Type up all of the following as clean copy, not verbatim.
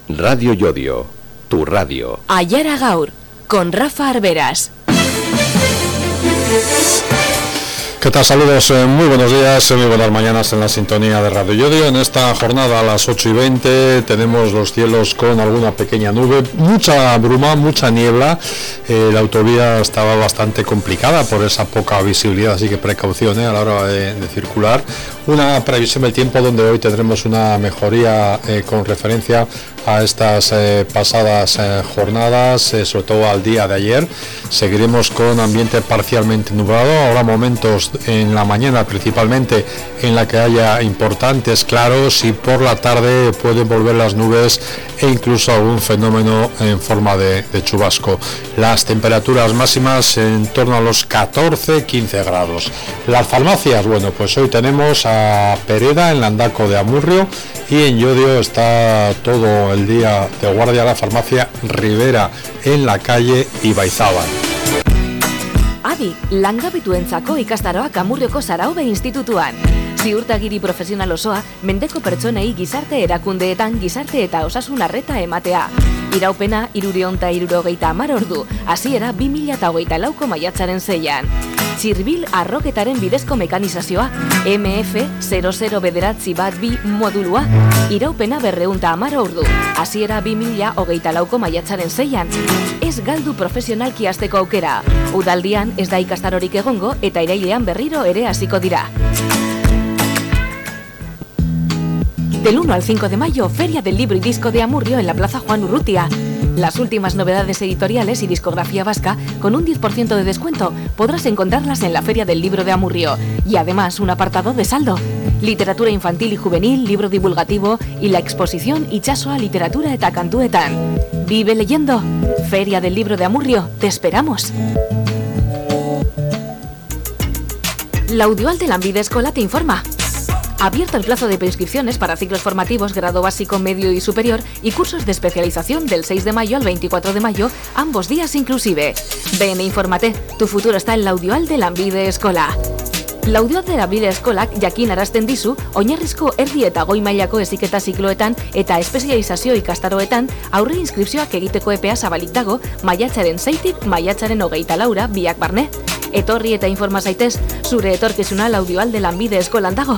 Radio Llodio, tu radio. Aiara Gaur, con Rafa Arberas. ¿Qué tal? Saludos, muy buenos días, muy buenas mañanas en la sintonía de Radio Llodio. En esta jornada a las 8:20 tenemos los cielos con alguna pequeña nube, mucha bruma, mucha niebla. La autovía estaba bastante complicada por esa poca visibilidad, así que precaución a la hora de circular. Una previsión del tiempo donde hoy tendremos una mejoría con referencia a estas pasadas jornadas, sobre todo al día de ayer. Seguiremos con ambiente parcialmente nublado, habrá momentos en la mañana principalmente en la que haya importantes claros, y por la tarde pueden volver las nubes e incluso algún fenómeno en forma de chubasco. Las temperaturas máximas en torno a los 14-15 grados. Las farmacias, bueno, pues hoy tenemos a Pereda en Landaco de Amurrio, y en Llodio está todo el día de guardia la farmacia Rivera en la calle Ibaizábal. Adi, langabetuentzako ikastaroak Amurrioko Saraube Institutuan. Ziurtagiri profesional osoa, mendeko pertsonei gizarte erakundeetan gizarte eta osasun arreta ematea. Iraupena 370 ordu, hasiera 2024ko maiatzaren 6an. Txirbil arroketaren bidezko mekanizazioa, MF0092 modulua, iraupena 210 ordu, hasiera 2024ko maiatzaren 6an. Ez galdu profesionalki hasteko aukera. Udaldian ez da ikastarorik egongo eta irailean berriro ere hasiko dira. Del 1 al 5 de mayo, Feria del Libro y Disco de Amurrio en la Plaza Juan Urrutia. Las últimas novedades editoriales y discografía vasca con un 10% de descuento podrás encontrarlas en la Feria del Libro de Amurrio, y además un apartado de saldo. Literatura infantil y juvenil, libro divulgativo y la exposición Itxasoa literatura eta kantuetan. Vive leyendo. Feria del Libro de Amurrio, te esperamos. La Audioal de Lanbide Eskola te informa. Abierto el plazo de prescripciones para ciclos formativos, grado básico, medio y superior, y cursos de especialización del 6 de mayo al 24 de mayo, ambos días inclusive. Ven e infórmate, tu futuro está en la Audioal de Lanbide Eskola. La Audioal de Lanbide Eskolak jakinarazten dizu, oinarrizko erdi eta goi mailako heziketa zikloetan eta espezializazio ikastaroetan aurre inskripzioak egiteko epea zabalik dago, maiatzaren 6tik maiatzaren 24 biak barne. Etorri eta informa zaitez, zure etorkizuna la Audioal de Lanbide Eskolan dago.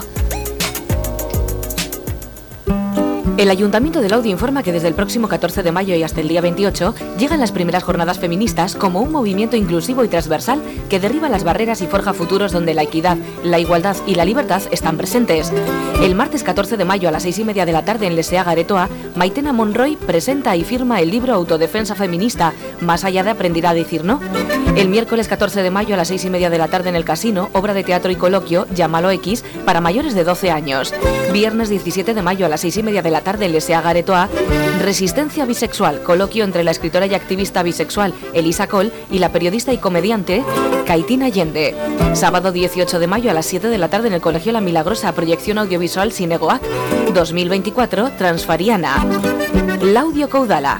El Ayuntamiento de Laudio informa que desde el próximo 14 de mayo y hasta el día 28 llegan las primeras jornadas feministas como un movimiento inclusivo y transversal que derriba las barreras y forja futuros donde la equidad, la igualdad y la libertad están presentes. El martes 14 de mayo a las 6:30 de la tarde en Leseaga Aretoa, Maitena Monroy presenta y firma el libro Autodefensa Feminista, más allá de aprender a decir no. El miércoles 14 de mayo a las 6:30 de la tarde en el Casino, obra de teatro y coloquio, Llámalo X, para mayores de 12 años. Viernes 17 de mayo a las 6:30 de la tarde en Leseaga Aretoa, Resistencia bisexual, coloquio entre la escritora y activista bisexual Elisa Col y la periodista y comediante Caitina Allende. Sábado 18 de mayo a las 7 de la tarde en el Colegio La Milagrosa, proyección audiovisual Sinegoac 2024 Transfariana. Laudio Caudala.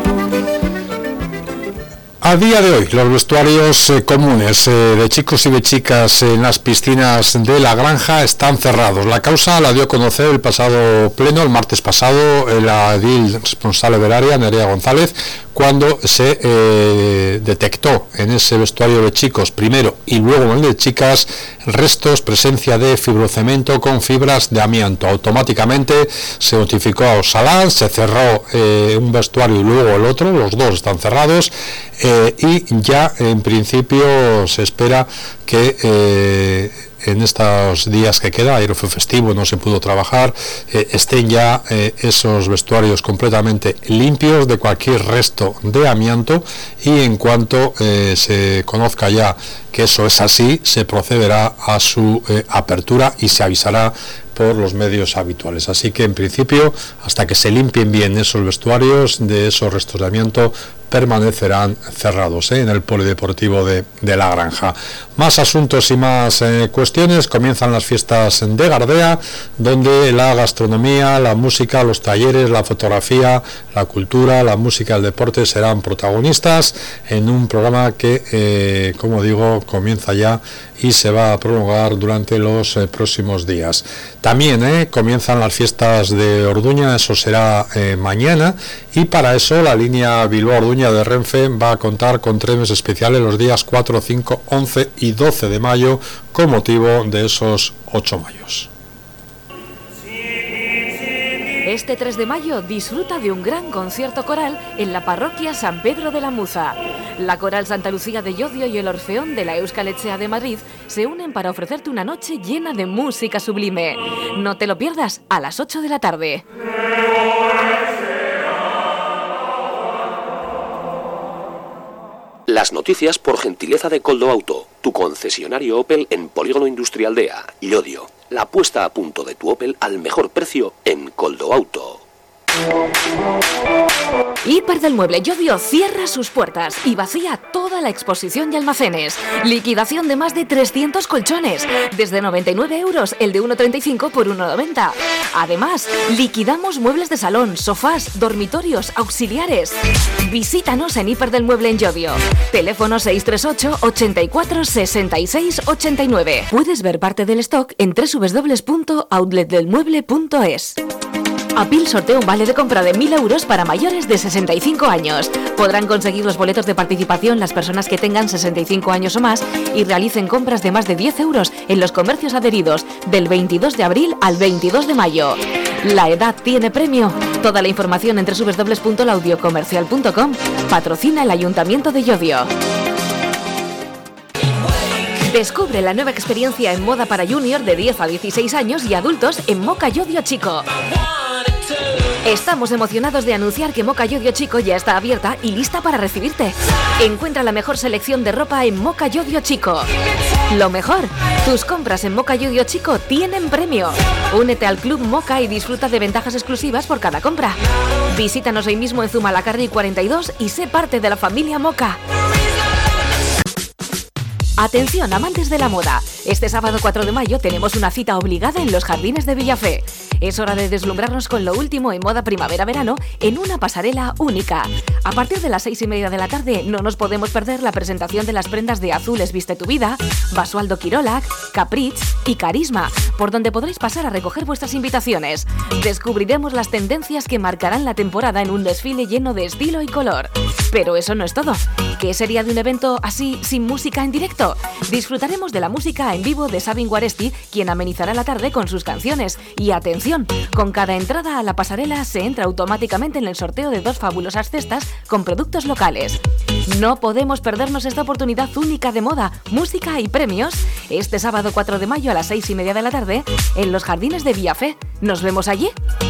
A día de hoy, los vestuarios comunes de chicos y de chicas en las piscinas de La Granja están cerrados. La causa la dio a conocer el pasado pleno, el martes pasado, la edil responsable del área, Nerea González, cuando se detectó en ese vestuario de chicos primero y luego en el de chicas presencia de fibrocemento con fibras de amianto. Automáticamente se notificó a Osalan, se cerró un vestuario y luego el otro, los dos están cerrados, y ya en principio se espera que en estos días que queda, ayer fue festivo, no se pudo trabajar, estén ya esos vestuarios completamente limpios de cualquier resto de amianto, y en cuanto se conozca ya que eso es así, se procederá a su apertura y se avisará por los medios habituales. Así que en principio, hasta que se limpien bien esos vestuarios de esos restos de amianto, permanecerán cerrados en el polideportivo de La Granja. Más asuntos y más cuestiones. Comienzan las fiestas de Gardea, donde la gastronomía, la música, los talleres, la fotografía, la cultura, la música, el deporte serán protagonistas en un programa que, como digo, comienza ya y se va a prolongar durante los próximos días. También comienzan las fiestas de Orduña, eso será mañana, y para eso la línea Bilbao-Orduña de Renfe va a contar con trenes especiales los días 4, 5, 11 y 12 de mayo con motivo de esos 8 mayos. Este 3 de mayo disfruta de un gran concierto coral en la parroquia San Pedro de la Muza. La Coral Santa Lucía de Llodio y el Orfeón de la Euskal Etxea de Madrid se unen para ofrecerte una noche llena de música sublime. No te lo pierdas, a las 8 de la tarde. Las noticias por gentileza de Koldo Auto, tu concesionario Opel en Polígono Industrial Dea, Llodio. La puesta a punto de tu Opel al mejor precio en Koldo Auto. Hiper del Mueble Llodio cierra sus puertas y vacía toda la exposición y almacenes. Liquidación de más de 300 colchones. Desde 99 euros el de 1,35 por 1,90. Además, liquidamos muebles de salón, sofás, dormitorios, auxiliares. Visítanos en Hiper del Mueble en Llodio. Teléfono 638 84 66 89. Puedes ver parte del stock en www.outletdelmueble.es. Apil sortea un vale de compra de 1.000 euros para mayores de 65 años. Podrán conseguir los boletos de participación las personas que tengan 65 años o más y realicen compras de más de 10 euros en los comercios adheridos del 22 de abril al 22 de mayo. La edad tiene premio. Toda la información en www.laudiocomercial.com. Patrocina el Ayuntamiento de Llodio. Descubre la nueva experiencia en moda para junior de 10 a 16 años y adultos en Moca Llodio Chico. Estamos emocionados de anunciar que Moca Llodio Chico ya está abierta y lista para recibirte. Encuentra la mejor selección de ropa en Moca Llodio Chico. Lo mejor, tus compras en Moca Llodio Chico tienen premio. Únete al Club Moca y disfruta de ventajas exclusivas por cada compra. Visítanos hoy mismo en Zumalacárregui 42 y sé parte de la familia Moca. Atención, amantes de la moda. Este sábado 4 de mayo tenemos una cita obligada en los Jardines de Villafé. Es hora de deslumbrarnos con lo último en moda primavera-verano en una pasarela única. A partir de las 6:30 de la tarde no nos podemos perder la presentación de las prendas de Azules Viste tu Vida, Basualdo Quirolac, Caprich y Carisma, por donde podréis pasar a recoger vuestras invitaciones. Descubriremos las tendencias que marcarán la temporada en un desfile lleno de estilo y color. Pero eso no es todo. ¿Qué sería de un evento así sin música en directo? Disfrutaremos de la música en vivo de Sabin Guaresti, quien amenizará la tarde con sus canciones. Y atención, con cada entrada a la pasarela se entra automáticamente en el sorteo de 2 fabulosas cestas con productos locales. No podemos perdernos esta oportunidad única de moda, música y premios este sábado 4 de mayo a las 6:30 de la tarde en los Jardines de Villafé. ¿Nos vemos allí?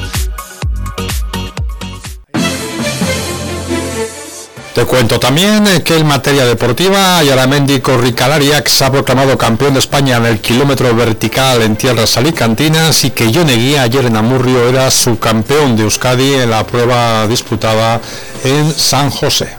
Te cuento también que en materia deportiva, Yaramendi Corricalariac se ha proclamado campeón de España en el kilómetro vertical en tierras alicantinas y que Jon Eguía ayer en Amurrio era subcampeón de Euskadi en la prueba disputada en San José.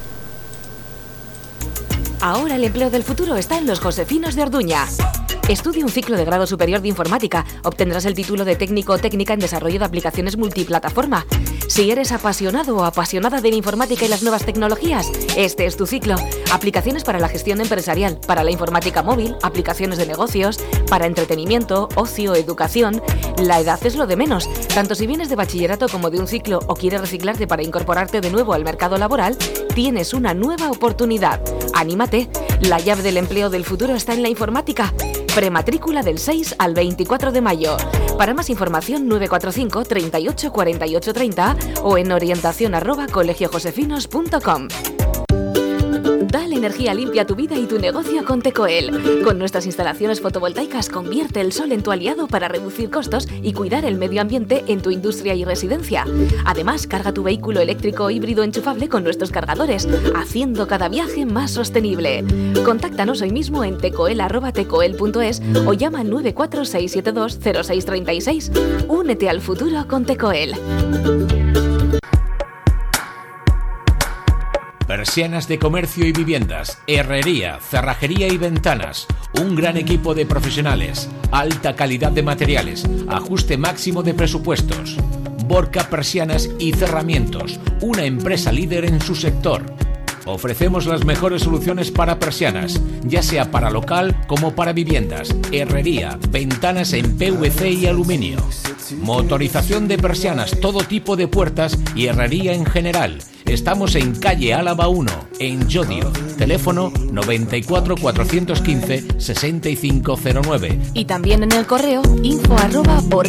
Ahora el empleo del futuro está en los Josefinos de Orduña. Estudia un ciclo de grado superior de informática. Obtendrás el título de técnico o técnica en desarrollo de aplicaciones multiplataforma. Si eres apasionado o apasionada de la informática y las nuevas tecnologías, este es tu ciclo. Aplicaciones para la gestión empresarial, para la informática móvil, aplicaciones de negocios, para entretenimiento, ocio, educación. La edad es lo de menos. Tanto si vienes de bachillerato como de un ciclo o quieres reciclarte para incorporarte de nuevo al mercado laboral, tienes una nueva oportunidad. ¡Anímate! La llave del empleo del futuro está en la informática. Prematrícula del 6 al 24 de mayo. Para más información 945 38 48 30 o en orientación@colegiojosefinos.com. Dale energía limpia a tu vida y tu negocio con Tecoel. Con nuestras instalaciones fotovoltaicas convierte el sol en tu aliado para reducir costos y cuidar el medio ambiente en tu industria y residencia. Además, carga tu vehículo eléctrico híbrido enchufable con nuestros cargadores, haciendo cada viaje más sostenible. Contáctanos hoy mismo en tecoel@tecoel.es o llama al 94672 0636. Únete al futuro con Tecoel. Persianas de comercio y viviendas, herrería, cerrajería y ventanas. Un gran equipo de profesionales, alta calidad de materiales, ajuste máximo de presupuestos. Borca Persianas y Cerramientos, una empresa líder en su sector. Ofrecemos las mejores soluciones para persianas, ya sea para local como para viviendas, herrería, ventanas en PVC y aluminio. Motorización de persianas, todo tipo de puertas y herrería en general. Estamos en calle Álava 1, en Llodio. Teléfono 94 415 6509. Y también en el correo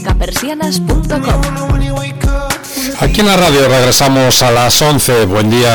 info@borcapersianas.com. Aquí en la radio regresamos a las 11. Buen día.